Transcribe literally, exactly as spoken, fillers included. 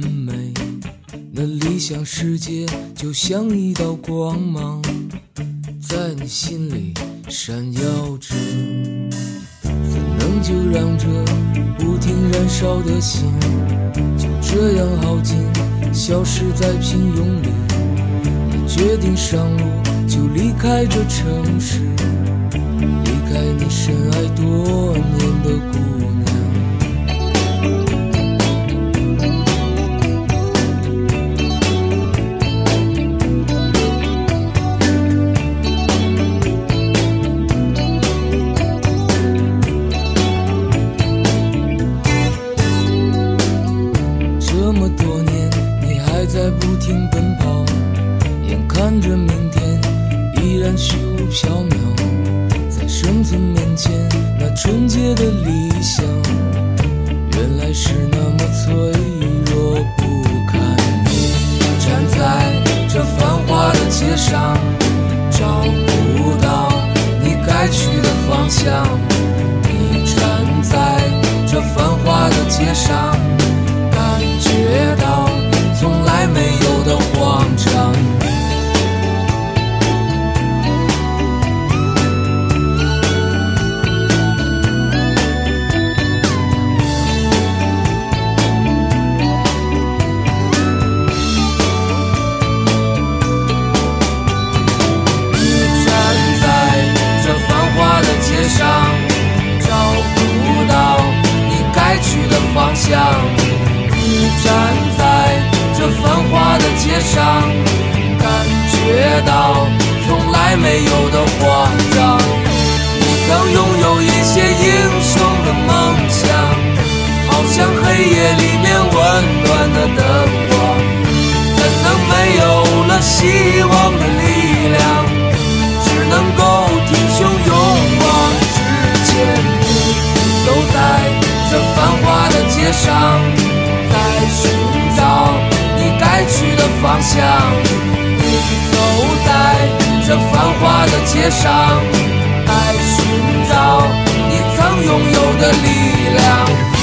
美，那理想世界就像一道光芒，在你心里闪耀着。怎能就让这不停燃烧的心就这样耗尽，消失在平庸里？你决定上路，就离开这城市，离开你深爱多年的姑娘。这么多年你还在不停奔跑，眼看着明天依然虚无缥缈，在生存面前那纯洁的理想原来是那么脆弱不堪。你站在这繁华的街上，找不到你该去的方向。你站在这繁华的街上，感觉到从来没有的慌张。你站在这繁华的街上，找不到你该去的方向。你站在这繁华的街上，感觉到从来没有的慌张。你曾拥有一些英雄的梦想，好像黑夜里面温暖的灯光，怎能没有了希望的力量，只能够挺胸勇往直前。你走在这繁华的街上，在寻找你该去的方向。你走在这繁华的街上，在寻找你曾拥有的力量。